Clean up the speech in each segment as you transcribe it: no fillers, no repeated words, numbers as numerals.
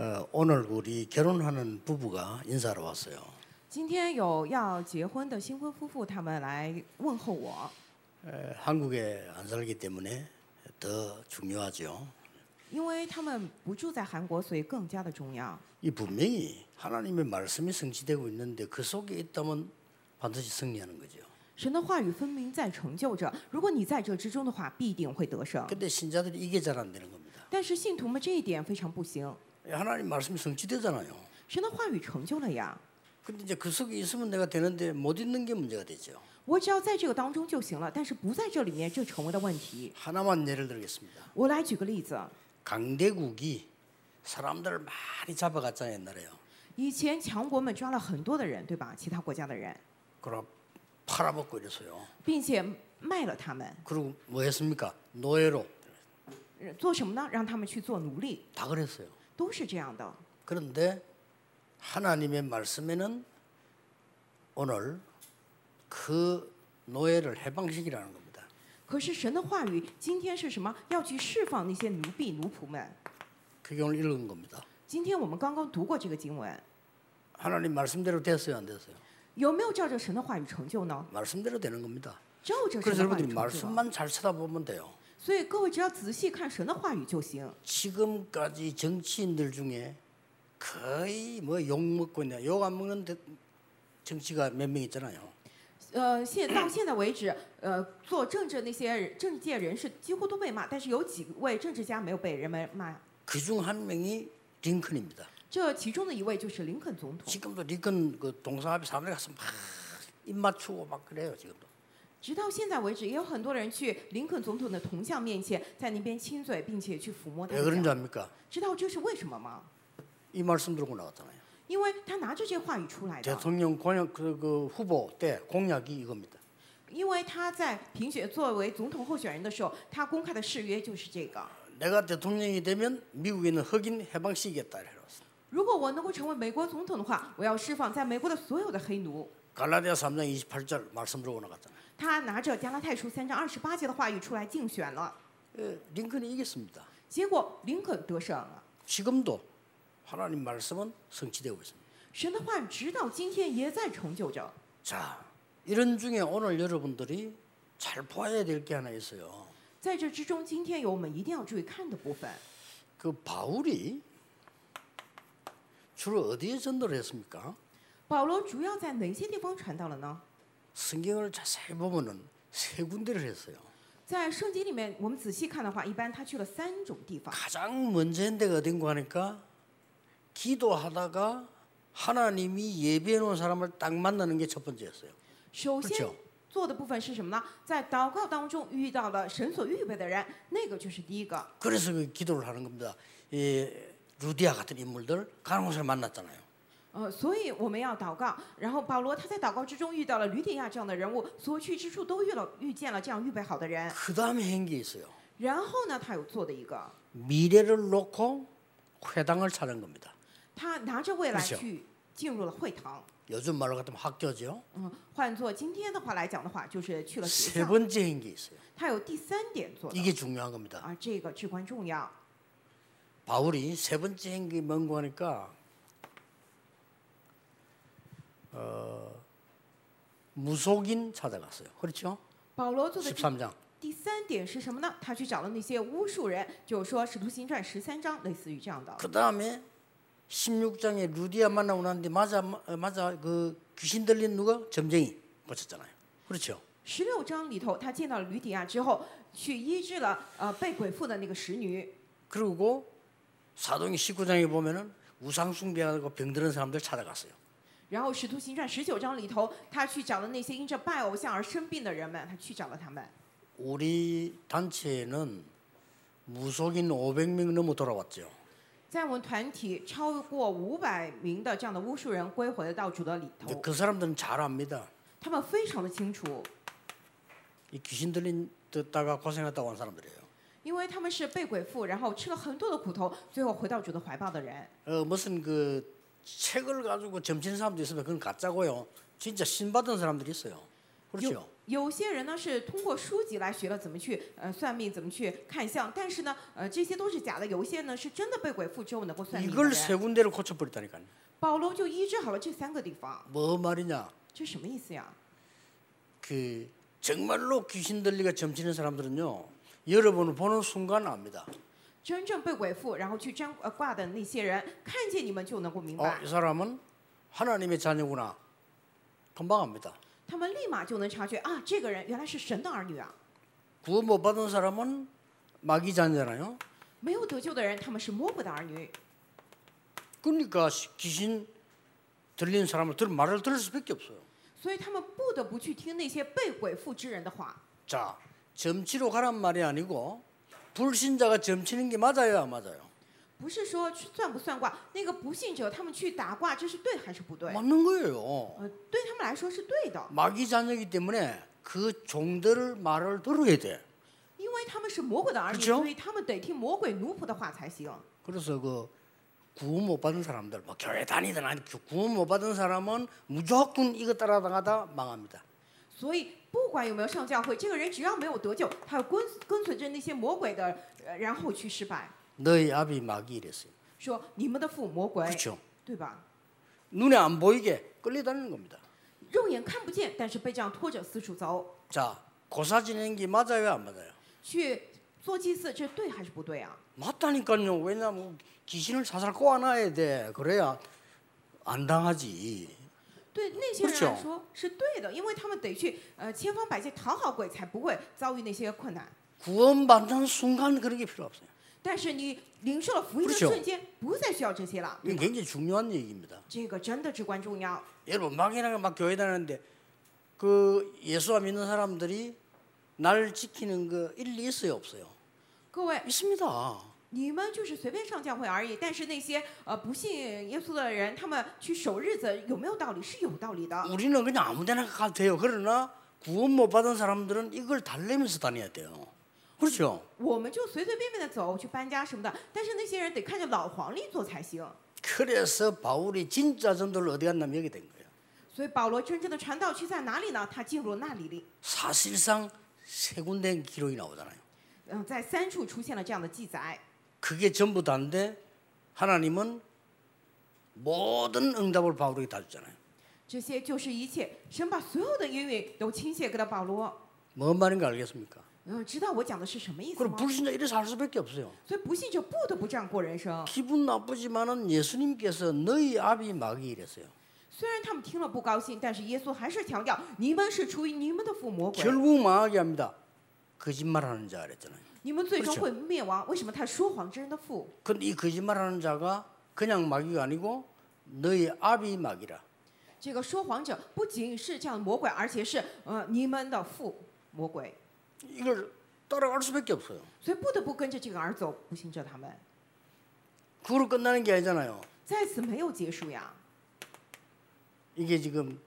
오늘 우리 결혼하는 부부가 인사하러 왔어요. 今天有要结婚的新婚夫妇，他们来问候我， 한국에 안 살기 때문에 더 중요하죠. 因为他们不住在韩国，所以更加的重要。 이 분명히 하나님의 말씀이 성취되고 있는데 그 속에 있다면 반드시 승리하는 거죠. 神的话语分明在成就着，如果你在这之中的话，必定会得胜。 근데 신자들이 이게 잘 안 되는 겁니다. 但是信徒们这一点非常不行， 하나님 말씀이 성취되잖아요. 神的话语成就了呀， 근데 이제 그 속에 있으면 내가 되는데 못 있는 게 문제가 되죠. 我只要在这个当中就行了，但是不在这里面，这成为了问题。 하나만 예를 들겠습니다. 我来举个例子， 강대국이 사람들을 많이 잡아갔잖아요, 옛날에요. 以前强国们抓了很多的人，对吧？其他国家的人， 그럼 팔아먹고 이랬어요. 并且卖了他们， 그리고 뭐 했습니까? 노예로 做什么呢？让他们去做奴隶， 다 그랬어요. 都是这样的。 그런데 하나님의 말씀에는 오늘 그 노예를 해방시키라는 겁니다. 可是神的话语今天是什么？要去释放那些奴婢奴仆们。 그게 오늘 읽은 겁니다. 今天我们刚刚读过这个经文， 하나님 말씀대로 됐어요, 안 됐어요? 有没有照着神的话语成就呢？ 말씀대로 되는 겁니다. 照着神 그래서 的话语 여러분들이 成就了。 말씀만 잘 쳐다보면 돼요. 所以各位只要仔细看神的话语就行。 지금까지 정치인들 중에 거의 뭐 욕 먹고 있냐, 욕 안 먹는 정치가 몇 명 있잖아요. 到现在为止，做政治那些政界人士几乎都被骂，但是有几位政治家没有被人们骂。 그중 한 명이 링컨입니다. 这其中的一位就是林肯总统。 지금도 링컨 그 동상 앞에 사람들이 가서 막 입 맞추고 막 그래요, 지금도. 直到现在为止，也有很多人去林肯总统的铜像面前，在那边亲嘴，并且去抚摸他 왜 的 그런지 脚。 압니까? 知道这是为什么吗？ 이 말씀 들고 나왔잖아요. 因为他拿着这话语出来的。 대통령 공약 그 후보 때 공약이 이겁니다. 因为他在评选作为总统候选人的时候，他公开的誓约就是这个： 내가 대통령이 되면 미국에 있는 흑인 해방시키겠다 이래서. 如果我能够成为美国总统的话，我要释放在美国的所有的黑奴。 갈라디아 3장 28절 말씀 들고 나갔잖아요. 他拿着加拉太书3章28节的话语出来竞选了， 예, 링컨이 이겼습니다. 结果林肯得胜了。 지금도 하나님 말씀은 성취되고 있습니다. 神的话语直到今天也在成就着。 자, 이런 중에 오늘 여러분들이 잘 봐야 될 게 하나 있어요. 在这之中，今天有我们一定要注意看的部分。 그 바울이 주로 어디에 전도를 했습니까? 保罗主要在哪些地方传道了呢？ 성경을 자세히 보면은 세 군데를 했어요. 在圣经里面，我们仔细看的话，一般他去了3种地方。 가장 먼저 한 데가 어딘가 하니까 기도하다가 하나님이 예비해 놓은 사람을 딱 만나는 게 첫 번째였어요. 首先 그렇죠 做的部分是什么呢？在祷告当中遇到了神所预备的人，那个就是第一个。 그래서 그 기도를 하는 겁니다. 이 루디아 같은 인물들 가는 곳을 만났잖아요. 所以我们要祷告。然后保罗他在祷告之中遇到了吕底亚这样的人物，所去之处都遇见了这样预备好的人。 그 다음에 한 게 있어요. 然后呢，他有做的一个， 미래를 놓고 회당을 찾은 겁니다. 他拿着未来 그렇죠 去进入了会堂。 요즘 말로 같으면 학교죠. 换做今天的话来讲的话，就是去了学 세 校。 번째 한 게 있어요. 他有第3点做的， 이게 중요한 겁니다. 这个至关重要。 바울이 세 번째 한 게 뭔가 하니까 무속인 찾아갔어요. 그렇죠? 保罗做的 13장. 第3点是什么呢？他去找了那些巫术人，就是说《使徒行传》13章，类似于这样的。 그 다음에 16장에 루디아 만나고 났는데 맞아 그 귀신 들린 누가 점쟁이 고쳤잖아요. 그렇죠? 16章里头，他见到了吕底亚之后，去医治了被鬼附的那个使女。 그리고 사도행 19장에 보면은 우상 숭배하고 병드는 사람들 찾아갔어요. 然后《使徒行传》19章里头，他去找了那些因着拜偶像而生病的人们，他去找了他们。 우리 단체에는 무속인 500명 넘어 돌아왔죠. 在我们团体超过500名的这样的巫术人归回到主的里头， 그 사람들은 잘 압니다. 他们非常的清楚， 이 귀신 들린 듣다가 고생했다고 한 사람들이에요. 因为他们是被鬼附，然后吃了很多的苦头，最后回到主的怀抱的人。 무슨 그 책을 가지고 점치는 사람도 있으면 그건 가짜고요. 진짜 신 받은 사람들이 있어요. 그렇죠. 有些人呢是通过书籍来学了怎么去算命，怎么去看相，但是呢，这些都是假的。有一些呢是真的被鬼附之后能够算命的 이걸 세 人。 군데를 고쳐버렸다니까요. 保罗就医治好了这3个地方， 뭐 말이냐? 这什么意思呀？ 그 정말로 귀신 들리가 점치는 사람들은요. 여러분을 보는 순간 압니다. 真正被鬼附然后去卦的那些人，看见你们就能够明白， 이 사람은 하나님의 자녀구나. 금방 압니다. 他们立马就能察觉啊，这个人原来是神的儿女啊。 구원 못 받은 사람은 마귀 자녀잖아요. 没有得救的人，他们是魔鬼的儿女， 그러니까 귀신 들린 사람을 말을 들을 수밖에 없어요. 所以他们不得不去听那些被鬼附之人的话。 자, 점치러 가란 말이 아니고 불신자가 점치는 게 맞아요, 안 맞아요? 不是说算不算卦，那个不信者他们去打卦，这是对还是不对？ 맞는 거예요. 对他们来说是对的， 마귀 자녀이기 때문에 그 종들 말을 들어야 돼. 因为他们是魔鬼的儿女， 그렇죠? 所以他们得听魔鬼奴仆的话才行。 그래서 그 구원 못 받은 사람들, 뭐 교회 다니든 아니 구원 못 받은 사람은 무조건 이거 따라다가다 망합니다. 所以不管有没有上教会，这个人只要没有得救，他要跟随着那些魔鬼的，然后去失败。 너희 아비 마귀 이랬어요. 说你们的父魔鬼， 그렇죠. 对吧？ 눈에 안 보이게 끌려다니는 겁니다. 肉眼看不见，但是被这样拖着四处走， 자, 고사 지내는 게 맞아요, 안 맞아요? 去做祭祀，这对还是不对啊？ 맞다니까요. 왜냐면 귀신을 사살 꼬아놔야 돼. 그래야 안 당하지. 对那些人 그렇죠 来说是对的，因为他们得去千方百计讨好鬼，才不会遭遇那些困难。 구원받는 순간 그런 게 필요 없어요. 但是你领受了福音的 그렇죠 瞬间，不再需要这些了。 이게 굉장히 중요한 얘기입니다. 这个真的至关重要。 여러분 막연하게 막 교회 다니는데 그 예수 믿는 사람들이 날 지키는 거 일리 있어요, 없어요? 各位， 있습니다. 你们就是随便上教会而已，但是那些不信耶稣的人，他们去守日子有没有道理？是有道理的。 우리는 그냥 아무데나 가도 돼요. 그러나 구원 못 받은 사람들은 이걸 달래면서 다녀야 돼요. 그렇죠? 我们就随随便便的走去搬家什么的，但是那些人得看着老黄历做才行。 그래서 바울이 진짜 전도를 어디 갔냐면 여기 된 거예요. 所以保罗真正的传道去在哪里呢？他进入那里。 사실상 세 군데 기록이 나오잖아요. 在3处出现了这样的记载。 그게 전부 다인데 하나님은 모든 응답을 바울에게 다 줬잖아요. 这些就是一切，神把所有的应允都倾泻给了保罗。 뭔 말인지 알겠습니까? 知道我讲的是什么意思 그럼 吗？ 불신자 이래서 할 수밖에 없어요. 所以不信者不得不这样过人生。 기분 나쁘지만은 예수님께서 너희 아비 마귀 이랬어요. 虽然他们听了不高兴，但是耶稣还是强调，你们是出于你们的父魔鬼， 결국 망하게 합니다. 거짓말하는 자 그랬잖아요. 你们最终 그렇죠 会灭亡。为什么他说谎之人的父？ 근데 이 거짓말하는 자가 그냥 마귀가 아니고 너희 아비 마귀라. 这个说谎者不仅是这样的魔鬼，而且是你们的父魔鬼， 이걸 따라갈 수밖에 없어요. 所以不得不跟着这个而走，不信着他们。 그걸로 끝나는 게 아니잖아요. 在此没有结束呀。 이게 지금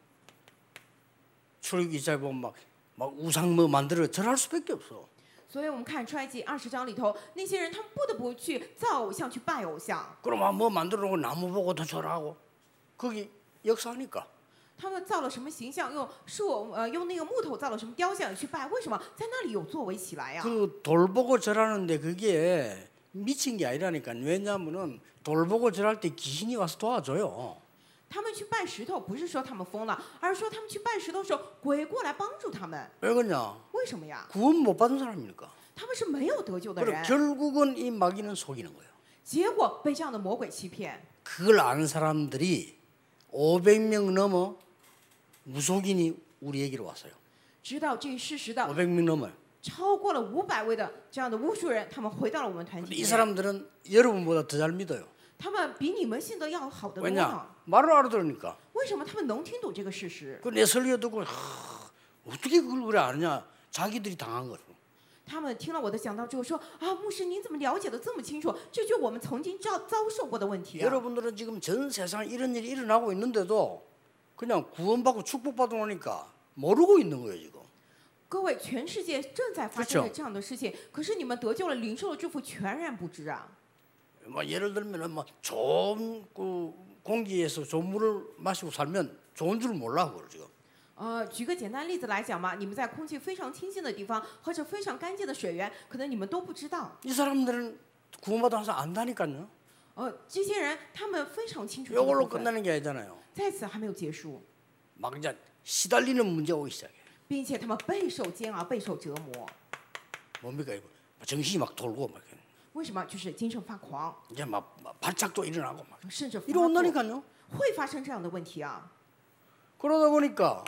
출애굽기 잘 보면 막 우상 뭐 만들어 절할 수밖에 없어. 所以我们看出埃及20章里头，那些人他们不得不去造偶像，去拜偶像。 그럼 뭐 만들어 놓고 나무 보고도 절하고 거기 역사하니까. 他们造了什么形象？用树用那个木头造了什么雕像去拜？为什么在那里有作为起来呀？ 그 돌 보고 절하는데 그게 미친 게 아니라니까. 왜냐하면은 돌 보고 절할 때 귀신이 와서 도와줘요. 他们去拜石头，不是说他们疯了，而是说他们去拜石头的时候，鬼过来帮助他们。 왜 그러냐? 为什么呀？ 구원 못 받은 사람이니까. 他们是没有得救的 그럼 人， 결국은 이 마귀는 속이는 거예요. 结果被这样的魔鬼欺骗。 그걸 아는 사람들이 500명 넘어 무속인이 우리에게로 왔어요. 知道这一事实的 500명 넘어요. 超过了500位的这样的巫术人，他们回到了我们团体 이 里面。 사람들은 여러분보다 더 잘 믿어요. 他们比你们信得要好得多 왜냐? 呢。 말을 알아들으니까. 为什么他们能听懂这个事实？ 그 내 설교 듣고 어떻게 그걸 그래 아느냐? 자기들이 당한 거죠. 他们听了我的讲道之后说：“啊，牧师，您怎么了解的这么清楚？这就是我们曾经遭受过的问题啊！ 여러분들은 지금 전 세상에 이런 일이 일어나고 있는데도 그냥 구원받고 축복받고 나니까 모르고 있는 거예요 지금. 各位，全世界正在发生着这样的事情，可是你们得救了，领受了祝福，全然不知啊！ 뭐 예를 들면은 뭐 좋은 그 공기에서 좋은 물을 마시고 살면 좋은 줄 몰라 그걸 지금. 举个简单例子来讲嘛，你们在空气非常清新的地方喝着非常干净的水源，可能你们都不知道。 이 사람들은 구원받아서 안다니까요. 这些人他们非常清楚这个 이걸로 部分， 끝나는 게 아니잖아요. 在此还没有结束， 막 이제 시달리는 문제가 오기 시작해. 并且他们备受煎熬，备受折磨。 뭡니까 이거? 정신이 막 돌고 막 为什么？就是精神发狂， 이제 막 발작도 일어나고 막 甚至发作， 이러온다니까요. 会发生这样的问题啊。 그러다 보니까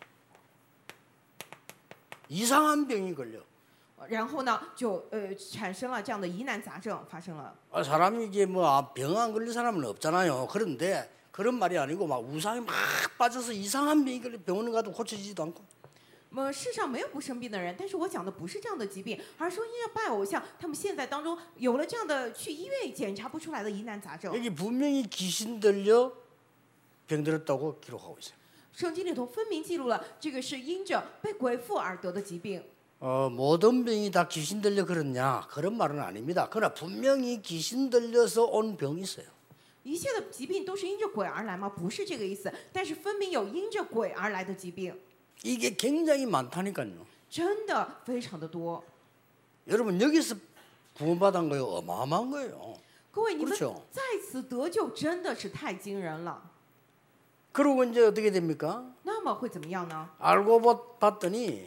이상한 병이 걸려. 然后呢，就产生了这样的疑难杂症发生了。 사람이 이게 뭐 병 안 걸린 사람은 없잖아요. 그런데 그런 말이 아니고 막 우상이 막 빠져서 이상한 병이 걸려 병원에 가도 고쳐지지도 않고. 世上没有不生病的人，但是我讲的不是这样的疾病，而是说因为拜偶像，他们现在当中有了这样的去医院检查不出来的疑难杂症。 여기 분명히 귀신 들려 병들었다고 기록하고 있어요. 圣经里头分明记录了，这个是因着被鬼附而得的疾病。 모든 병이 다 귀신 들려 그렇냐 그런 말은 아닙니다. 그러나 분명히 귀신 들려서 온 병이 있어요. 一切的疾病都是因着鬼而来吗？不是这个意思，但是分明有因着鬼而来的疾病， 이게 굉장히 많다니까요. 真的非常的多。 여러분 여기서 구원받은 거요 어마어마한 거예요. 各位，你们 그렇죠 在此得救真的是太惊人了。 그러고 이제 어떻게 됩니까? 那么会怎么样呢？ 알고 봤더니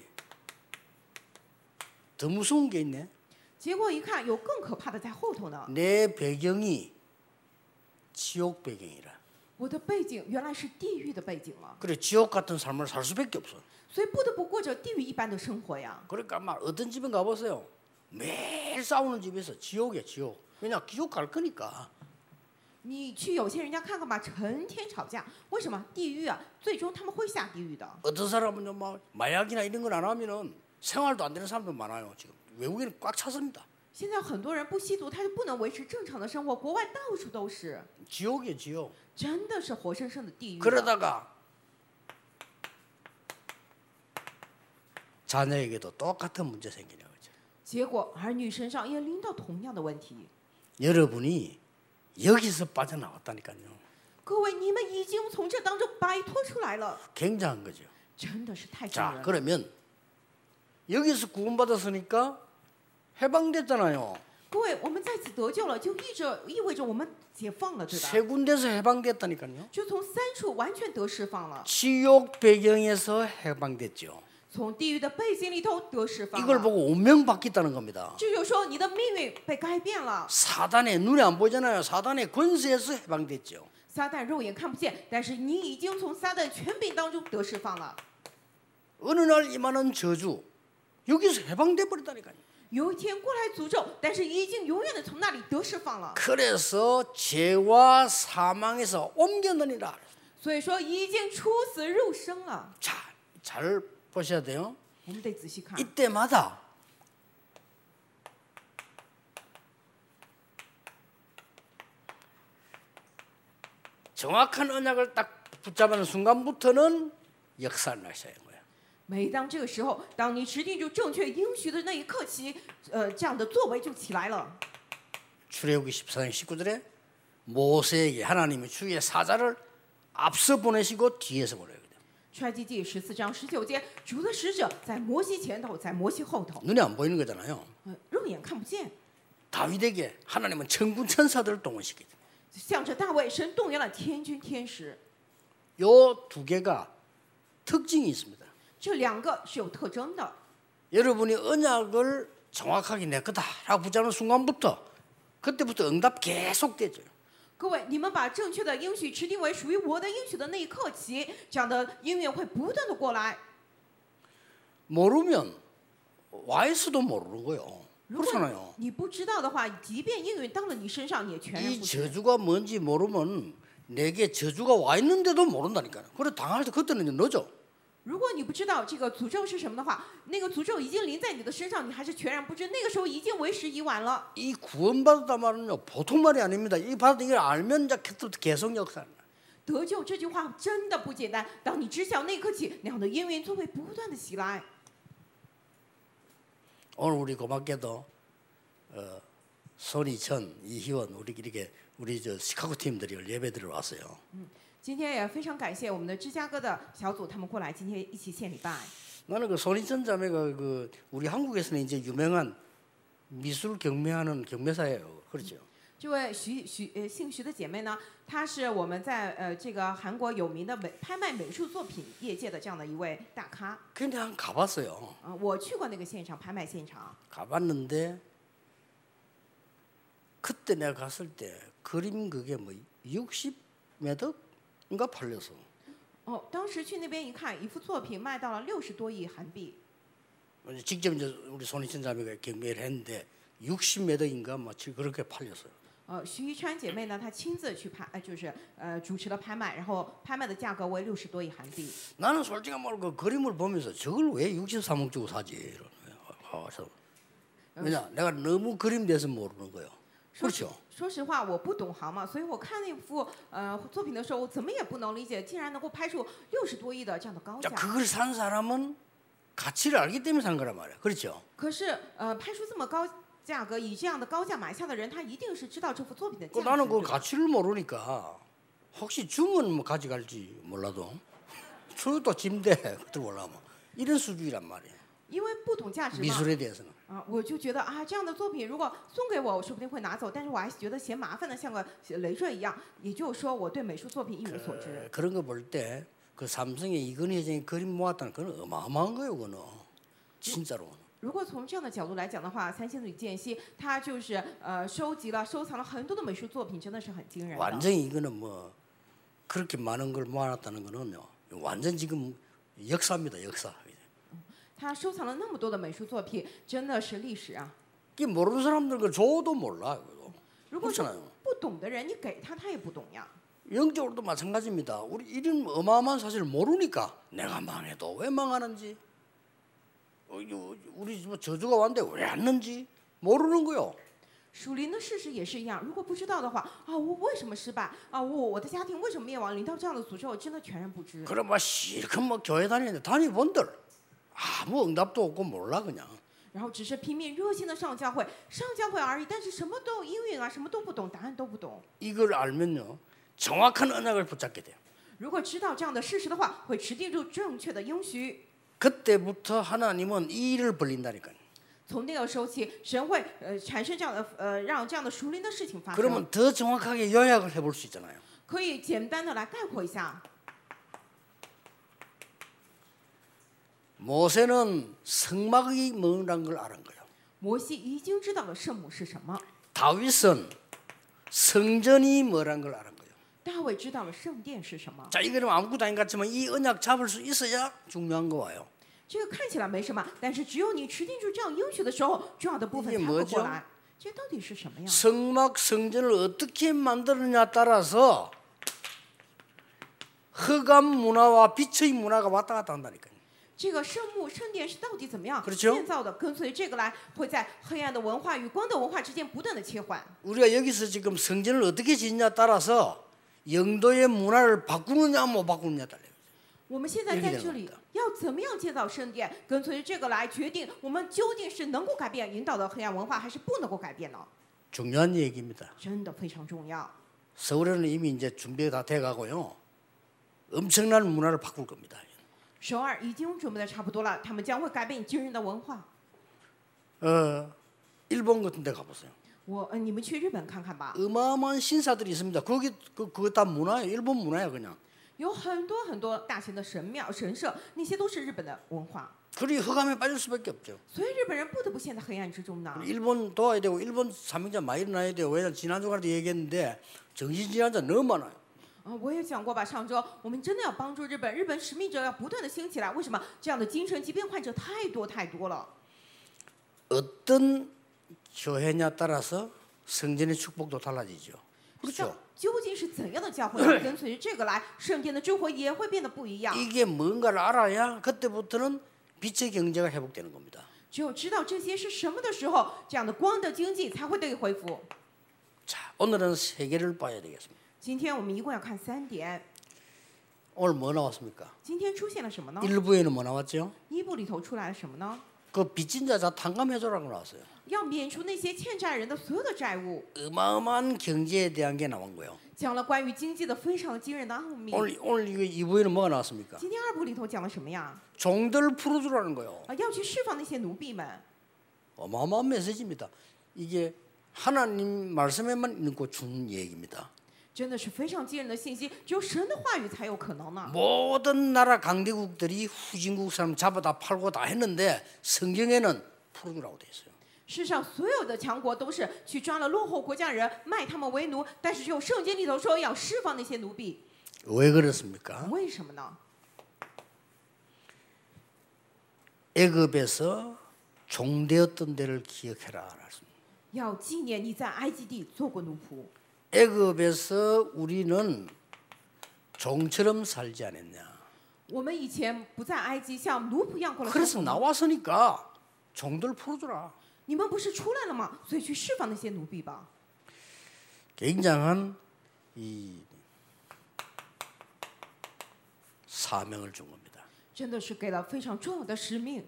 더 무서운 게 있네. 结果一看，有更可怕的在后头呢。 내 배경이 지옥 배경이라. 我的背景原来是地狱的背景了， 그래 지옥 같은 삶을 살 수밖에 없어. 所以不得不过着地狱一般的生活呀。 그러니까 막 어떤 집에 가보세요. 매일 싸우는 집에서 지옥이야 지옥. 왜냐 지옥 갈 거니까. 你去有些人家看看吧，成天吵架，为什么？地狱啊，最终他们会下地狱的。 어떤 사람은요 막 마약이나 이런 걸 안 하면은 생활도 안 되는 사람도 많아요. 지금 외국에는 꽉 찼습니다. 现在很多人不吸毒，他就不能维持正常的生活，国外到处都是， 지옥이에요 지옥. 真的是活生生的地狱的。 그러다가 자녀에게도 똑같은 문제 생기는 거죠. 结果儿女身上也临到同样的问题。 여러분이 여기서 빠져나왔다니까요. 各位，你们已经从这当中摆脱出来了， 굉장한 거죠. 真的是太惊 자 人了。 그러면 여기서 구원받았으니까 해방됐잖아요. 各位，我们在此得救了，就意味着我们解放了，对吧？ 세 군데서 해방됐다니까요. 就从3处完全得释放了， 지옥 배경에서 해방됐죠. 从地狱的背景里头得释放 이걸 了。 보고 운명 바뀌었다는 겁니다. 这就是说，你的命运被改变了。 사단의 눈에 안 보이잖아요. 사단의 권세에서 해방됐죠. 撒旦肉眼看不见，但是你已经从撒旦权柄当中得释放了。 어느 날 임하는 저주 여기서 해방돼 버렸다니까요. 有一天过来诅咒，但是已经永远的从那里得释放了。 그래서 죄와 사망에서 옮겨느니라. 所以说，已经出死入生了。 자, 잘 보셔야 돼요. 我们得仔细看， 이때마다 정확한 언약을 딱 붙잡는 순간부터는 역사를 나셔야 해요. 每当这个时候，当你持定住正确应许的那一刻起，这样的作为就起来了。 출애굽기 14장 19절에 모세에게 하나님이 주의 사자를 앞서 보내시고 뒤에서 보내거든요. 出埃及记14章19节，主的使者在摩西前头，在摩西后头， 눈에 안 보이는 거잖아요. 肉眼看不见。 다윗에게 하나님은 천군 천사들을 동원시키죠. 向着大卫，神动员了天军天使。 요 두 개가 특징이 있습니다. 这2个是有特征的。 여러분이 언약을 정확하게 내 거다라고 붙잡는 순간부터 그때부터 응답 계속되죠. 各位，你们把正确的应许持定为属于我的应许的那一刻起，这样的应允会不断的过来。 모르면 와이스도 모르는 거예요. 如果 그렇잖아요. 你不知道的话，即便应允到了你身上，你也全然 이 不知。 저주가 뭔지 모르면 내게 저주가 와 있는데도 모른다니까요. 그래 당할 때 그때는 이제 늦어. 如果你不知道这个诅咒是什么的话，那个诅咒已经临在你的身上，你还是全然不知，那个时候已经为时已晚了。 이 구원받았다 말은요 보통 말이 아닙니다. 이 받았다 이걸 알면 이제 계속 역사는. 得救这句话真的不简单。当你知晓那一刻起，那样的应允就会不断的袭来。 오늘 우리 고맙게도 손희천, 이희원 우리 이렇게 우리 저 시카고 팀들이 예배 들어 왔어요. 今天也非常感谢我们的芝加哥的小组，他们过来今天一起献礼拜。 나는 그 손희천 자매가 그 우리 한국에서는 이제 유명한 미술 경매하는 경매사예요. 그렇죠? 这位姓徐的姐妹呢，她是我们在这个韩国有名的拍卖美术作品业界的这样的一位大咖。 근데 한 가봤어요. 我去过那个现场拍卖现场， 가봤는데 그때 내가 갔을 때 그림 그게 뭐 60매덕인가 팔려서. 当时去那边一看，一幅作品卖到了60多亿韩币。 직접 이제 우리 손희천 자매가 경매를 했는데 60매덕인가 뭐 그렇게 팔렸어요. 徐一川姐妹呢，她亲自去拍，就是主持了拍卖，然后拍卖的价格为60多亿韩币。 나는 솔직히 말로 그 그림을 보면서 저걸 왜 63억 주고 사지? 왜냐, 내가 너무 그림 대해서 모르는 거예요. 그렇죠? 说实话，我不懂行嘛，所以我看那幅作品的时候，我怎么也不能理解，竟然能够拍出60多亿的这样的高 자, 价。 그걸 산 사람은 가치를 알기 때문에 산 거란 말이야. 그렇죠? 可是拍出这么高价格，以这样的高价买下的人，他一定是知道这幅作品的价 그 值。 나는 그 对吧 가치를 모르니까 혹시 주면 뭐 가져갈지 몰라도 저도 짐대 그것도 몰라 뭐 이런 수준이란 말이야. 因为不懂价值嘛， 미술에 대해서는. 我就觉得啊，这样的作品如果送给我，我说不定会拿走，但是我还是觉得嫌麻烦的，像个累赘一样。也就是说，我对美术作品一无所知。 그런 거 볼 때 그 삼성의 이건희 회장이 그림 모았다는 그건 어마어마한 거예요, 그거는. 진짜로. 如果从这样的角度来讲的话，三星的李健熙他就是收藏了很多的美术作品，真的是很惊人的。 완전히 이거는 뭐 그렇게 많은 걸 모아놨다는 거는요. 완전 지금 역사입니다, 역사. 他收藏了那么多的美术作品，真的是历史啊！ 이게 모르는 사람들 그 줘도 몰라. 그거. 如果说 그렇잖아요. 不懂的人，你给他，他也不懂呀。 영적으로도 마찬가지입니다. 우리 이런 어마어마한 사실을 모르니까 내가 망해도 왜 망하는지, 우리 뭐 저주가 왔는데 왜 왔는지 모르는 거요. 属灵的事实也是一样，如果不知道的话，啊，我为什么失败？啊，我的家庭为什么灭亡？临到这样的诅咒，真的全然不知。 그럼 막 실컷 막 교회 다니는데 다니본들 아무 응답도 없고 몰라 그냥. 然后只是拼命热心的上教会而已，但是什么都应允啊，什么都不懂，答案都不懂。 이걸 알면요 정확한 언약을 붙잡게 돼요. 如果知道这样的事实的话，会持定住正确的应许。 그때부터 하나님은 이 일을 벌린다니까요. 从那个时候起，神会产生这样的让这样的属灵的事情发生。 그러면 더 정확하게 요약을 해볼 수 있잖아요. 可以简单的来概括一下。 모세는 성막이 뭐라는 걸 알은 거예요. 摩西已经知道了圣母是什么， 다윗은 성전이 뭐라는 걸 알은 거예요. 大卫知道了圣殿是什么。 자, 이거는 아무것도 아닌 것 같지만 이 언약 잡을 수 있어야 중요한 거 와요. 这个看起来没什么，但是只有你持定住这样应许的时候，重要的部分才会过来。这到底是什么呀？ 성막 성전을 어떻게 만드느냐 따라서 흑암 문화와 빛의 문화가 왔다 갔다 한다니까요. 这个圣幕圣殿是到底怎么样 그렇죠 建造的？跟随这个来，会在黑暗的文化与光的文化之间不断的切换。 우리가 여기서 지금 성전을 어떻게 짓느냐 따라서 영도의 문화를 바꾸느냐 못 바꾸느냐 달라요. 我们现在在这里要怎么样建造圣殿？跟随这个来决定，我们究竟是能够改变引导的黑暗文化，还是不能够改变呢？ 중요한 얘기입니다. 真的非常重要。 서울에는 이미 이제 준비가 다 돼가고요. 엄청난 문화를 바꿀 겁니다. 首尔已经准备的差不多了，他们将会改变惊人的文化。 일본 같은 데 가보세요. 你们去日本看看吧， 어마어마한 신사들이 있습니다. 거기 그거 다 문화예요. 일본 문화예요, 그냥. 有很多大型的神庙、神社，那些都是日本的文化， 그리 흑암에 빠질 수밖에 없죠. 所以日本人不得不陷在黑暗之中呢。 일본 도와야 되고 일본 사명자 많이 일어나야 돼요. 왜냐면 지난주간에도 얘기했는데 정신질환자 너무 많아요. 我也讲过吧，上周我们真的要帮助日本，日本使命者要不断的兴起来。为什么？这样的精神疾病患者太多了。 어떤 교회냐 따라서 성전의 축복도 달라지죠. 그렇죠. 究竟是怎样的教会跟随着这个来，圣殿的智慧也会变得不一样。 이게 뭔가를 알아야 그때부터는 빛의 경제가 회복되는 겁니다. 只有知道这些是什么的时候，这样的光的经济才会得以恢复。 자, 오늘은 세 개를 봐야 되겠습니다. 今天我们一共要看3点。 오늘 뭐 나왔습니까? 今天出现了什么呢？ 1부에는 뭐 나왔죠? 一部里头出来了什么呢？ 그 빚진 자 다 탕감해줘라고 나왔어요. 要免除那些欠债人的所有的债务， 어마어마한 경제에 대한 게 나온 거예요. 讲了关于经济的非常惊人的奥秘。 오늘 이거 2부에는 뭐가 나왔습니까? 今天2部里头讲了什么呀？ 종들 풀어주라는 거예요. 要去释放那些奴婢们， 어마어마한 메시지입니다. 이게 하나님 말씀에만 있는 거 준 얘기입니다. 真的是非常惊人的信息，只有神的话语才有可能呢。 모든 나라 강대국들이 후진국 사람 잡아다 팔고 다 했는데 성경에는 풀어주라고 돼 있어요. 世上所有的强国都是去抓了落后国家人，卖他们为奴，但是只有圣经里头说要释放那些奴婢。 왜 그렇습니까? 为什么呢？ 애굽에서 종되었던 데를 기억해라. 要纪念你在埃及地做过奴仆。 애굽에서 우리는 종처럼 살지 않았냐. 我们以前不在埃及像奴仆一样过了生 그래서 活吗。 나왔으니까 종들 풀어주라. 你们不是出来了吗？所以去释放那些奴婢吧。 굉장한 이 사명을 준 겁니다. 真的是给了非常重要的使命。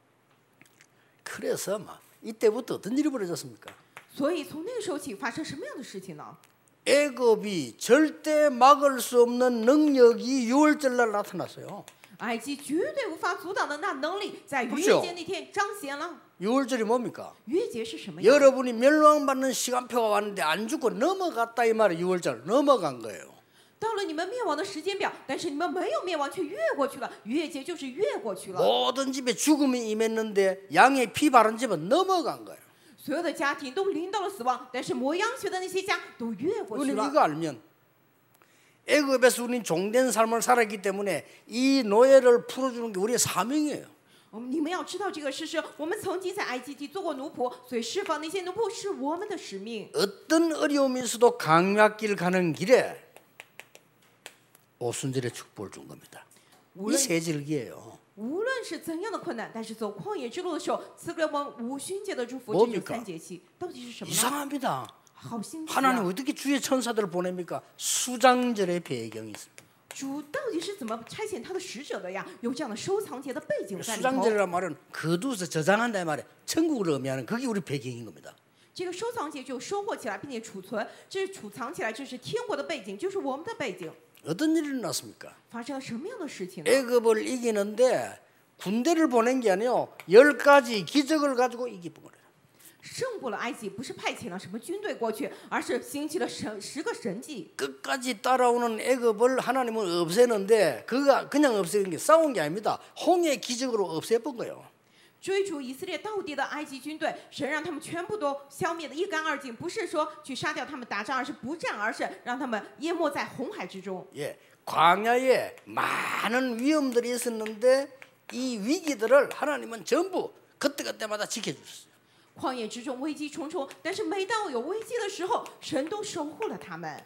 그래서 막 이때부터 어떤 일이 벌어졌습니까? 所以从那个时候起发生什么样的事情呢？ 애굽이 절대 막을 수 없는 능력이 6월절 날 나타났어요. 埃及绝对无法阻挡的那能力，在逾 그렇죠 越节那天彰显了。 6월절이 뭡니까? 逾越节是什么呀？ 여러분이 멸망받는 시간표가 왔는데 안 죽고 넘어갔다 이 말이에요. 6월절 넘어간 거예요. 到了你们灭亡的时间表，但是你们没有灭亡，却越过去了。逾越节就是越过去了。 모든 집에 죽음이 임했는데 양의 피 바른 집은 넘어간 거예요. 所有的家庭都临到了死亡，但是磨羊血的那些家都越过去 우리는 了。 이거 알면 애굽에서 우리는 종된 삶을 살았기 때문에 이 노예를 풀어주는 게 우리의 사명이에요. 你们要知道这个事实，我们曾经在埃及地做过奴仆，所以释放那些奴仆是我们的使命。 어떤 어려움이 있어도 강약길 가는 길에 오순절의 축복을 준 겁니다. 이 세 절기예요. 无论是怎样的困难，但是走旷野之路的时候，赐给我们五旬节的祝福。 뭡니까 这是三节气，到底是什么呢？ 이상합니다. 好新奇 하나님 啊！ 어떻게 주의 천사들을 보냅니까? 수장절의 배경이 있습니다. 主到底是怎么差遣他的使者的呀？有这样的收藏节的背景在里头。 수장절이란 말은 거두어서 저장한다 이 말이에요. 천국을 의미하는 그게 우리 배경인 겁니다. 这个收藏节就收获起来，并且储存，这是储藏起来，这是天国的背景，就是我们的背景。 어떤 일이 일어났습니까? 发生了什么样的事情呢？ 애굽을 이기는데 군대를 보낸 게 아니에요. 10가지 기적을 가지고 이긴 거예요. 胜过了埃及，不是派遣了什么军队过去，而是兴起了10个神迹。 끝까지 따라오는 애굽을 하나님은 없애는데 그가 그냥 없애는 게 싸운 게 아닙니다. 홍해 기적으로 없애본 거예요. 追逐以色列到底的埃及军队，神让他们全部都消灭的一干二净，不是说去杀掉他们打仗，而是不战而胜，让他们淹没在红海之中。 예, 광야에 많은 위험들이 있었는데 이 위기들을 하나님은 전부 그때그때마다 지켜주셨어요. 旷野之中危机重重，但是每当有危机的时候，神都守护了他们，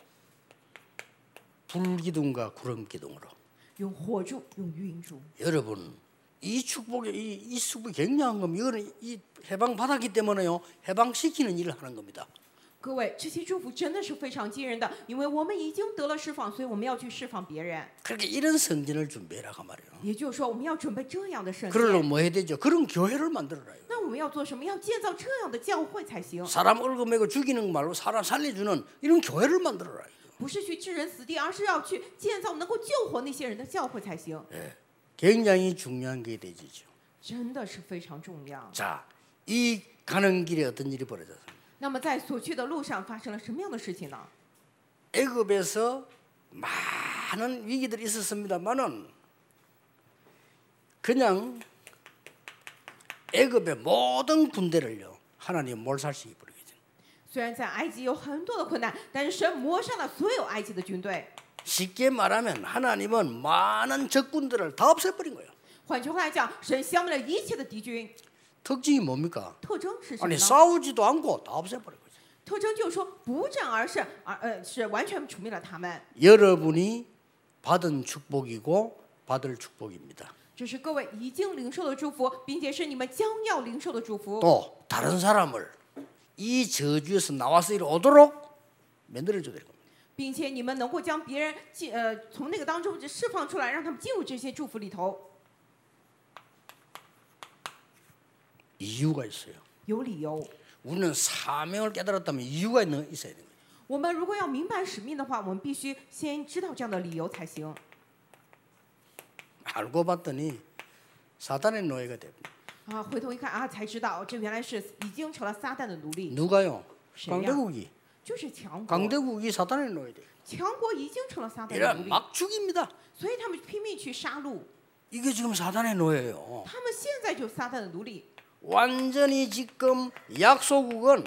불기둥과 구름기둥으로. 用火柱，用云柱。 여러분 이 축복이 이 축복이 굉장한 겁니다. 이거는 이 해방 받았기 때문에요. 해방시키는 일을 하는 겁니다. 各位，这些祝福真的是非常惊人的，因为我们已经得了释放，所以我们要去释放别人。 그렇게 이런 성전을 준비해라고 말이에요. 也就是说，我们要准备这样的圣 그러려면 殿。 뭐 해야 되죠? 그런 교회를 만들어라요. 那我们要做什么？要建造这样的教会才行， 사람 얼굴 매고 죽이는 거 말고 사람 살려주는 이런 교회를 만들어라요. 不是去置人死地，而是要去建造能够救活那些人的教会才行。 굉장히 중요한 게 되지죠. 真的是非常重要。 자, 이 가는 길에 어떤 일이 벌어졌습니까? 那么在所去的路上发生了什么样的事情呢？ 애굽에서 많은 위기들이 있었습니다만은 그냥 애굽의 모든 군대를요 하나님 몰살시키 버리겠죠. 虽然在埃及有很多的困难，但是神磨杀了所有埃及的军队。 쉽게 말하면 하나님은 많은 적군들을 다 없애버린 거예요. 换句话来讲，神消灭了一切的敌军。 특징이 뭡니까? 特征是什么 아니 呢？ 싸우지도 않고 다 없애버린 거죠. 特征就是说不战而胜，是完全除灭了他们。 여러분이 받은 축복이고 받을 축복입니다. 这是各位已经领受的祝福，并且是你们将要领受的祝福。 또 다른 사람을 이 저주에서 나와서 이리 오도록 만들어줘야 될 겁니다. 并且你们能够将别人从那个当中释放出来，让他们进入这些祝福里头。 이유가 있어요. 有理由。 우리는 사명을 깨달았다면 이유가 있어야 됩니다. 我们如果要明白使命的话，我们必须先知道这样的理由才行。 알고 봤더니 사단의 노예가 됩니다. 啊，回头一看啊，才知道这原来是已经成了撒旦的奴隶， 누가요? 谁呀？ 강대국이. 就是强国。 강대국이 사단의 노예돼요. 强国已经成了撒旦的 이라 奴隶， 막 죽입니다. 所以他们拼命去杀戮。 이게 지금 사단의 노예예요. 他们现在就撒旦的奴隶。 완전히 지금 약소국은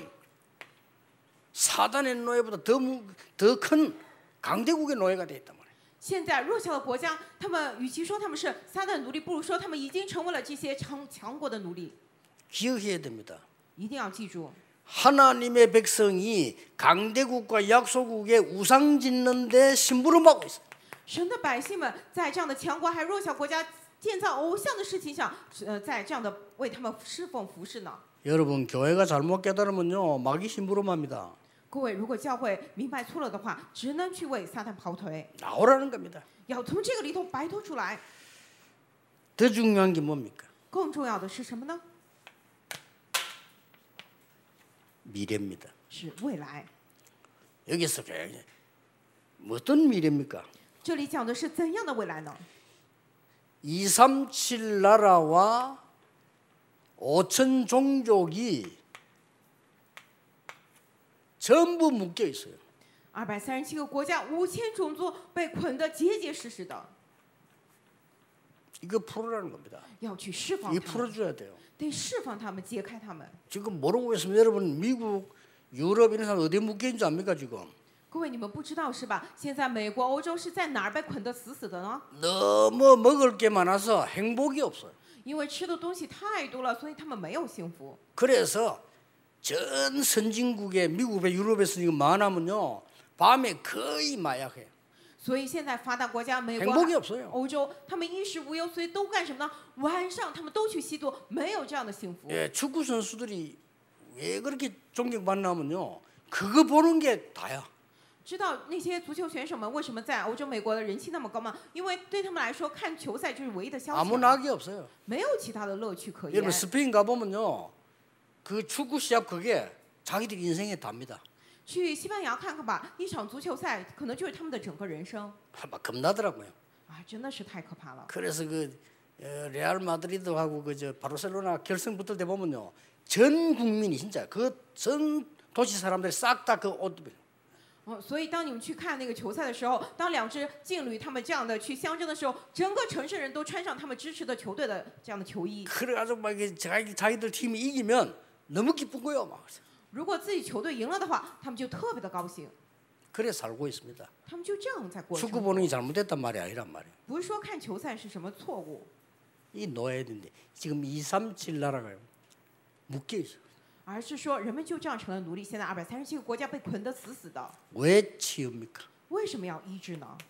사단의 노예보다 더 큰 강대국의 노예가 돼 있단 말이에요. 现在弱小的国家，他们与其说他们是撒旦的奴隶，不如说他们已经成为了这些强国的奴隶。 기억해야 됩니다. 一定要记住， 하나님의 백성이 강대국과 약소국의 우상 짓는 데 심부름하고 있어요. 神的百姓们在这样的强国还弱小国家建造偶像的事情上，在这样的为他们侍奉服侍呢。 여러분 교회가 잘못 깨달으면요 마귀 심부름합니다. 各位，如果教会明白错了的话，只能去为撒旦跑腿， 나오라는 겁니다. 要从这个里头摆脱出来。 더 중요한 게 뭡니까? 更重要的是什么呢？ 미래입니다. 是未来。 여기서 어떤 미래입니까? 这里讲的是怎样的未来呢？ 237 나라와 5천 종족이 전부 묶여 있어요. 237个国家，5000种族被捆得结结实实的， 이거 풀어라는 겁니다. 要去释放 이 他们， 풀어줘야 돼요. 得释放他们，解开他们。 지금 모르고 있으면 여러분 미국, 유럽 이런 사람 어디에 묶여 있는 줄 압니까 지금? 各位，你们不知道是吧？现在美国、欧洲是在哪儿被捆得死死的呢？ 너무 먹을 게 많아서 행복이 없어요. 因为吃的东西太多了，所以他们没有幸福。 그래서 전 선진국에 미국에 유럽에서 지금 많으면요 밤에 거의 마약해요. 所以现在发达国家，美国、 행복이 없어요. 欧洲，他们衣食无忧，所以都干什么呢？晚上他们都去吸毒，没有这样的幸福。 예, 축구 선수들이 왜 그렇게 존경받냐면요 그거 보는 게 다야. 知道那些足球选手们为什么在欧洲、美国的人气那么高吗？因为对他们来说，看球赛就是唯一的消 아무 遣， 낙이 없어요. 没有其他的乐趣可言 여러분 。 스페인 가보면요 그 축구 시합 그게 자기들 인생에 답니다. 去西班牙看看吧，一场足球赛可能就是他们的整个人生 막 겁나더라고요. 啊，真的是太可怕了。 그래서 그 레알 마드리드하고 그저 바르셀로나 결승 붙을 때 보면요 전 국민이 진짜 그 전 도시 사람들이 싹 다 그 옷. 所以当你们去看那个球赛的时候，当两支劲旅他们这样的去相争的时候，整个城市人都穿上他们支持的球队的这样的球衣。 그래가지고 막 이게 자기들 팀이 이기면 너무 기쁜 거예요 막. 如果自己球队赢了的话，他们就特别的高兴， 그래 살고 있습니다. 他们就这样在过生 축구 活。 보는 게 잘못됐단 말이 아니란 말이에요. 不是说看球赛是什么错误， 이 노예인데 지금 237 나라가 묶여 있어요. 而是说人们就这样成了奴隶。现在237个国家被捆得死死的， 왜 치웁니까? 为什么要医治呢？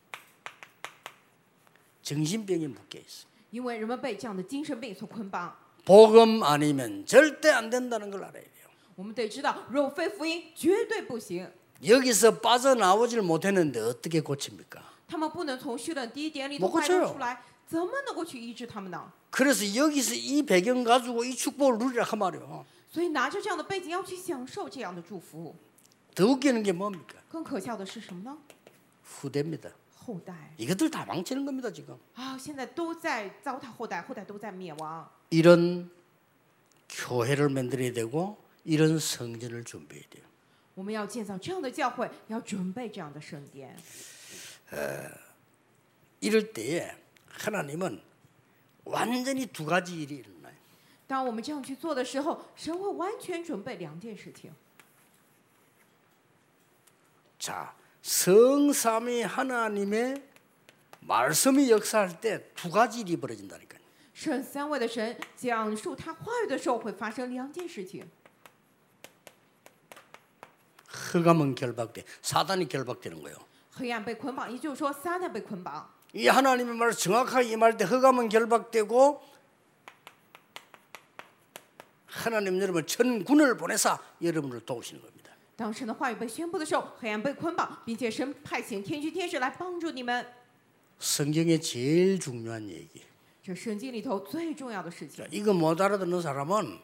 정신병이 묶여 있어요. 因为人们被这样的精神病所捆绑。 복음 아니면 절대 안 된다는 걸 알아야 돼요. 我们得知道，若非福音，绝对不行。 여기서 빠져나오질 못했는데 어떻게 고칩니까? 他们不能从虚的第一点里 못 头摆 고쳐요 脱出来，怎么能够去医治他们呢？ 그래서 여기서 이 배경 가지고 이 축복을 누리라 그 말이에요. 所以拿着这样的背景，要去享受这样的祝福。 더 웃기는 게 뭡니까? 更可笑的是什么呢？ 후대입니다. 后代 이것들 다 망치는 겁니다 지금. 啊，现在都在糟蹋后代，后代都在灭亡。 이런 교회를 만들어야 되고 이런 성전을 준비해야 돼요. 我们要建造这样的教会，要准备这样的圣殿。 이럴 때에 하나님은 완전히 두 가지 일이 일어나요. 当我们这样去做的时候，神会完全准备两件事情。 자, 성삼위 하나님의 말씀이 역사할 때 두 가지 일이 벌어진다니까요. 圣三位的神讲述他话语的时候，会发生两件事情。 흑암은 결박돼, 사단이 결박되는 거예요. 黑暗被捆绑，也就是说撒旦被捆绑。 이 하나님의 말을 정확하게 임할 때 흑암은 결박되고 하나님 여러분 천군을 보내사 여러분을 도우시는 겁니다. 当神的话语被宣布的时候，黑暗被捆绑，并且神派遣天军天使来帮助你们。 성경의 제일 중요한 얘기. 这圣经里头最重要的事情。 자, 이거 못 알아듣는 사람은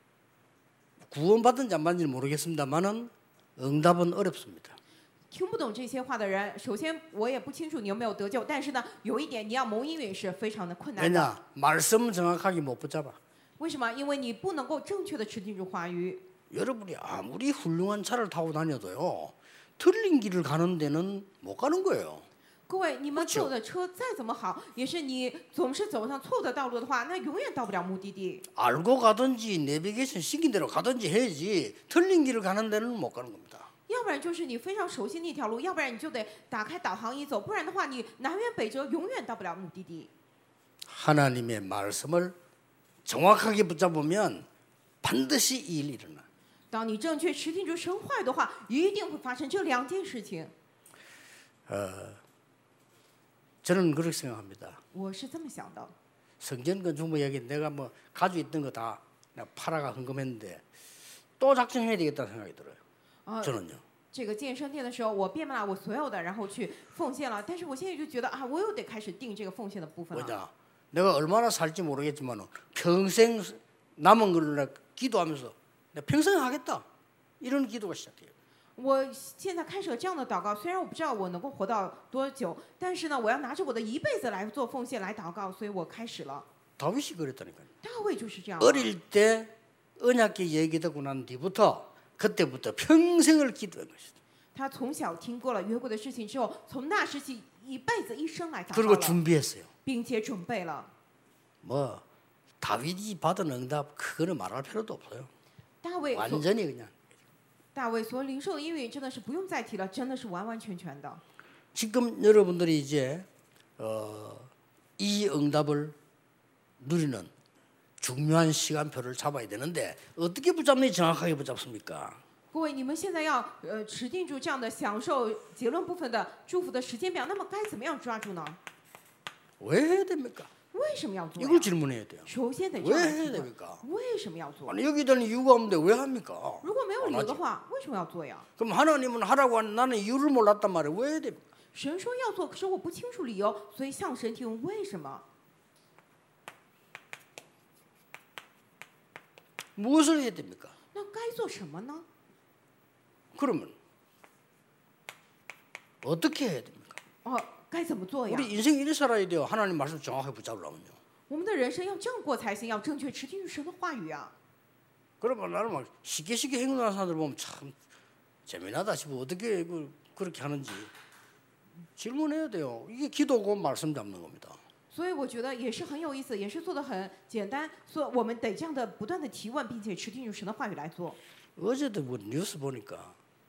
구원받은 자만지 모르겠습니다만은 응답은 어렵습니다. 听不懂这些话的人，首先我也不清楚你有没有得救，但是呢，有一点你要蒙应允是非常的困难的。 왜냐? 말씀 정확하게 못 붙잡아. 为什么？因为你不能够正确的持定住话语。 여러분이 아무리 훌륭한 차를 타고 다녀도요, 틀린 길을 가는 데는 못 가는 거예요. 各位，你们 그렇죠 坐的车再怎么好，也是你总是走上错误的道路的话，那永远到不了目的地。 알고 가든지 내비게이션 시킨 대로 가든지 해야지 틀린 길을 가는 데는 못 가는 겁니다. 要不然就是你非常熟悉那条路，要不然你就得打开导航仪走，不然的话，你南辕北辙，永远到不了目的地。 하나님의 말씀을 정확하게 붙잡으면 반드시 이 일이 일어나. 当你正确持定住神话语的话，一定会发生这两件事情。 저는 그렇게 생각합니다. 我是这么想的。 성전건 주무에게 내가 뭐 가지고 있던 거 다 팔아가 헌금했는데 또 작정해야 되겠다는 생각이 들어요. 저는요. 这个建圣殿的时候，我变卖了我所有的，然后去奉献了。但是我现在就觉得啊，我又得开始定这个奉献的部分了。 뭐냐? 내가 얼마나 살지 모르겠지만 평생 남은 걸로 내가 기도하면서 내가 평생 하겠다. 이런 기도가 시작돼요. 我现在开始了这样的祷告，虽然我不知道我能够活到多久，但是呢，我要拿着我的一辈子来做奉献来祷告，所以我开始了。 다윗이 그랬다니까요. 大卫就是这样。 어릴 때 언약궤 얘기 듣고 난 뒤부터 그때부터 평생을 기도한 것이다. 他从小听过了约柜的事情之后，从那时起一辈子一生来祷告 그리고 了， 준비했어요. 并且准备了。 뭐 다윗이 받은 응답 그거는 말할 필요도 없어요. 大卫所 완전히 그냥. 大卫所领受的应允真的是不用再提了，真的是完完全全的。 지금 여러분들이 이제 이 응답을 누리는 중요한 시간표를 잡아야 되는데 어떻게 붙잡니 정확하게 붙잡습니까? 各位，你们现在要持定住这样的享受结论部分的祝福的时间表，那么该怎么样抓住呢？ 왜 해야 됩니까? 为什么要做呀？ 이걸 질문해야 돼요. 首先得这 왜 样来 해야 提问， 됩니까? 为什么要做？ 아니 여기다는 이유가 없는데 왜 합니까? 如果没有理由 안 的 하죠. 话，为什么要做呀？ 그럼 하나님은 하라고 하는 나는 이유를 몰랐단 말이에요. 왜 해야 됩니까? 神说要做，可是我不清楚理由，所以向神提问为什么？ 무엇을 해야 됩니까? 那该做什么呢？ 그러면 어떻게 해야 됩니까? 哦，该怎么做呀？ 우리 인생 이리 살아야 돼요. 하나님 말씀 정확하게 붙잡으려면요. 我们的人生要这样过才行，要正确持定住神的话语啊。 그러면 나는 막 쉽게 행동하는 사람들 보면 참 재미나다 싶어. 어떻게 그렇게 하는지 질문해야 돼요. 이게 기도고 말씀 잡는 겁니다. 所以我觉得也是很有意思，也是做的很简单，所以我们得这样的不断的提问，并且持定住神的话语来做。 어제도 뭐 뉴스 보니까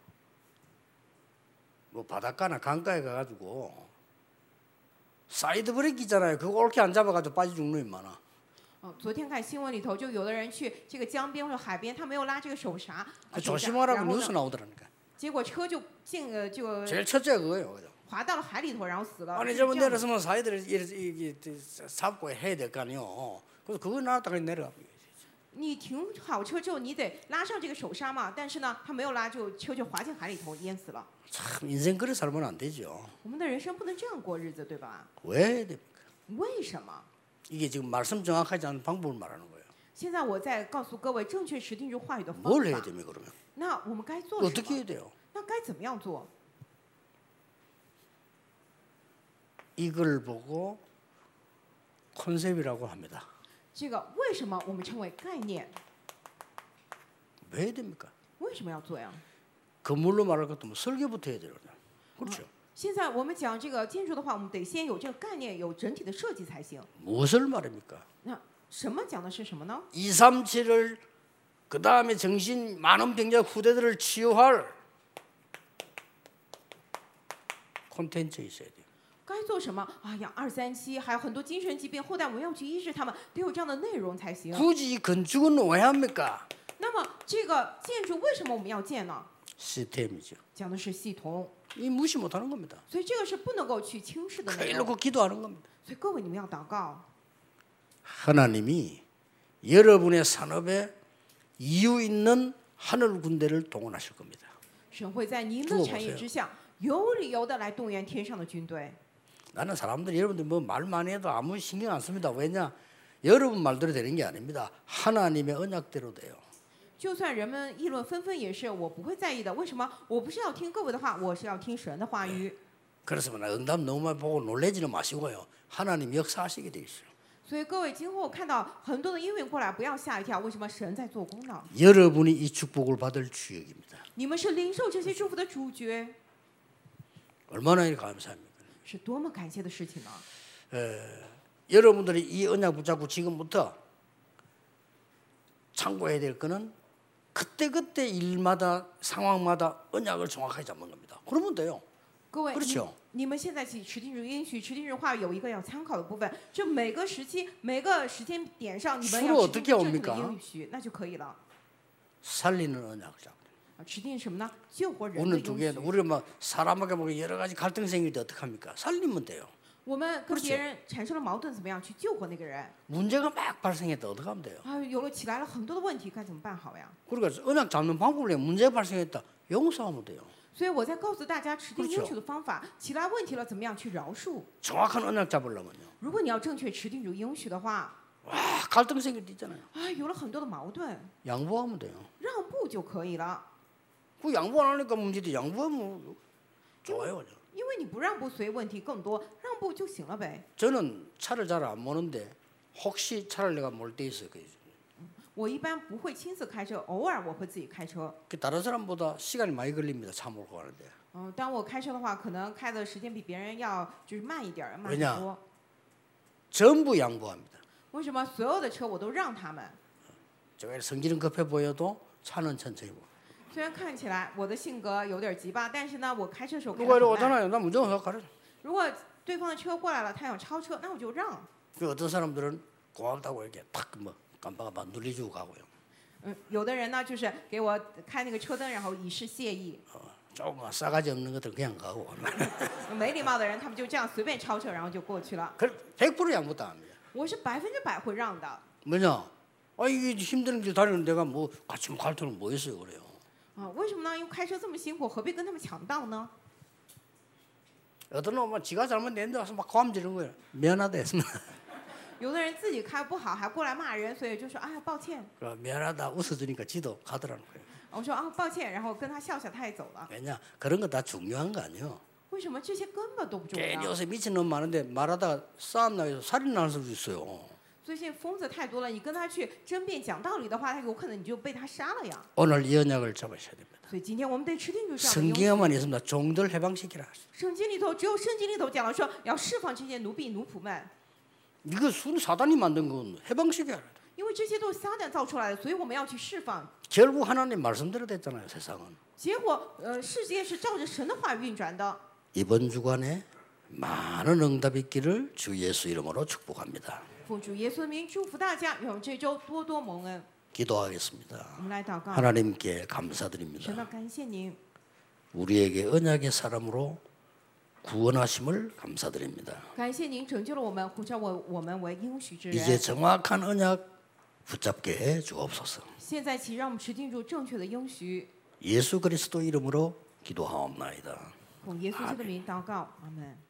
뭐 바닷가나 강가에 가가지고 사이드 브레이크 있잖아요. 그거 옳게 안 잡아가지고 빠져 죽는 놈이 많아. 昨天看新闻里头，就有的人去这个江边或者海边，他没有拉这个手刹， 그 手刹 조심하라고 然后 뉴스 呢， 나오더라니까. 结果车就就 제일 첫째가 그거예요. 그죠? 滑到了海里头，然后死了。 아니 是 저번 这样的 내려서면 사이드를 이렇게 잡고 해야 될 거 아니요. 그래서 그거 나왔다가 내려가. 你停好车之后，你得拉上这个手刹嘛，但是呢，他没有拉，就车就滑进海里头，淹死了。 참 인생 그래 살면 안 되죠. 我们的人生不能这样过日子，对吧？ 왜 해야 됩니까? 为什么？ 이게 지금 말씀 정확하지 않은 방법을 말하는 거예요. 现在我在告诉各位正确持定住话语的方 뭘 해야 法。 됩니까 그러면? 那我们该做什 어떻게 么？ 해야 돼요? 那该怎么样做？ 이걸 보고 컨셉이라고 합니다. 这个为什么我们称为概念？ 왜 해야 됩니까? 为什么要做呀？ 건물로 말할 것도 뭐 설계부터 해야 되거든요. 그렇죠? 现在我们讲这个建筑的话，我们得先有这个概念，有整体的设计才行。 무엇을 말합니까? 那什么讲的是什么呢？ 237을 그 다음에 정신 많은 병자 후대들을 치유할 콘텐츠 있어야 돼요. 该做什么？哎呀，237还有很多精神疾病，后代我们要去医治他们，得有这样的内容才行。 굳이 건축은 왜 합니까? 那么这个建筑为什么我们要建呢？ 시스템이죠. 讲的是系统， 이 무시 못하는 겁니다. 所以这个是不能够去轻视的内 그걸 容。 놓고 기도하는 겁니다. 所以各位，你们要祷告， 하나님이 여러분의 산업에 이유 있는 하늘 군대를 동원하실 겁니다. 神会在您的产业之下有理由的来动员天上的军队。 나는 사람들이 여러분들 뭐 말 많이 해도 아무 신경 안 씁니다. 왜냐? 여러분 말대로 되는 게 아닙니다. 하나님의 언약대로 돼요. 就算人们议论纷纷，也是我不会在意的。为什么？我不是要听各位的话，我是要听神的话语。 그래서 응답 너무 많이 보고 놀라지는 마시고요. 하나님 역사하시게 돼 있어요. 所以各位今后看到很多的应允过来，不要吓一跳。为什么神在做工呢？ 여러분이 이 축복을 받을 주역입니다. 你们是领受这些祝福的主角， 얼마나 감사합니까? 是多么感谢的事情呢？ 여러분들이 이 언약 붙잡고 지금부터 참고해야 될 거는 그때그때 일마다 상황마다 언약을 정확하게 잡는 겁니다. 그러면 돼요. 各位， 그렇죠. 你们现在起持定主应许，持定主话有一个要参考的部分，就每个时期、每个时间点上，你们 주로 要持定 어떻게 正确的 옵니까? 应许，那就可以了。 살리는 언약을 잡는. 持定什么呢？救活人的 오늘 应 두 许 개, 。 우리가 막 사람에게 뭐 여러 가지 갈등 생길 때 어떻게 합니까? 살리면 돼요. 我们跟 그렇죠 别人产生了矛盾，怎么样去救活那个人？ 문제가 막 발생했다 어떻게 하면 돼요? 啊，有了起来了很多的问题，该怎么办好呀？ 그러니까 언약 잡는 방법을 내 문제가 발생했다 용서하면 돼요. 所以我在告诉大家持定 그렇죠 应许的方法，起来问题了怎么样去饶恕？ 정확한 언약 잡으려면요. 如果你要正确持定主应许的话， 와 갈등 생길 때 있잖아요. 啊，有了很多的矛盾， 양보하면 돼요. 让步就可以了。 그 양보 안 하니까 문제지 양보하면 좋아요. 그죠? 因为你不让步，所以问题更多，让步就行了呗。 저는 차를 잘 안 모는데 혹시 차를 내가 몰 때 있어요. 我一般不会亲自开车，偶尔我会自己开车。 그 다른 사람보다 시간이 많이 걸립니다. 차 몰고 가는데. 当我开车的话，可能开的时间比别人要就是慢一点儿，慢 왜냐 很多。 전부 양보합니다. 为什么所有的车我都让他们？ 제가 성질은 급해 보여도 차는 천천히 보. 虽然看起来我的性格有点急吧，但是呢，我开车时候开 누가 得 이리 很慢。 오잖아요. 나 무조건 가려. 如果对方的车过来了，他想超车，那我就让。 그 어떤 사람들은 고맙다고 이렇게 탁뭐 깜빡깜빡 눌려주고 가고요. 有的人呢，就是给我开那个车灯，然后以示谢意。 조금 싸가지 없는 것들 그냥 가고. 没礼貌的人，他们就这样随便超车，然后就过去了。 100% 양보도 안 합니다. 我是100%会让的。 뭐냐? 아 이게 힘든 길 다니는 데가 뭐 같이 갈 돈은 뭐 있어요 그래요. 啊，为什么呢？因为开车这么辛苦，何必跟他们抢道呢？ 어떤 놈은 지가 잘못냈는데 와서 막 고함 지르는 거예요. 미안하다 했습니다. 有的人自己开不好，还过来骂人，所以就说哎呀抱歉。 미안하다 웃어주니까 지도 가더라는 거예요. 我说啊抱歉，然后跟他笑笑，他也走了。 왜냐? 그런 거 다 중요한 거 아니에요. 为什么这些根本都不重 괜히 要？ 요새 미친놈 많은데 말하다가 싸움 나서 살인 날 수도 있어요. 最近疯子太多了，你跟他去争辩讲道理的话，他有可能你就被他杀了呀。 오늘 이 언약을 잡으셔야 됩니다. 所以今天我们得持定住这样的应许。 성경에만 있습니다. 종들 해방시키라. 圣经里头只有圣经里头讲了说要释放这些奴婢奴仆们， 이거 순 사단이 만든 건 해방시켜야 돼. 因为这些都是撒旦造出来的，所以我们要去释放。 결국 하나님 말씀대로 됐잖아요. 세상은. 结果世界是照着神的话运转的。 이번 주간에 많은 응답이 있기를 주 예수 이름으로 축복합니다. 奉主耶稣的名祝福大家，愿我们这周多多蒙恩。 기도하겠습니다. 我们来祷告， 하나님께 神 감사드립니다. 啊，感谢您， 우리에게 언약의 사람으로 구원하심을 감사드립니다. 感谢您拯救了我们，呼召我们为应许之 이제 人。 정확한 언약 붙잡게 해 주옵소서. 现在起，让我们持定住正确的应许。 예수 그리스도 이름으로 기도하옵나이다. 奉耶稣基督的名祷告，阿门。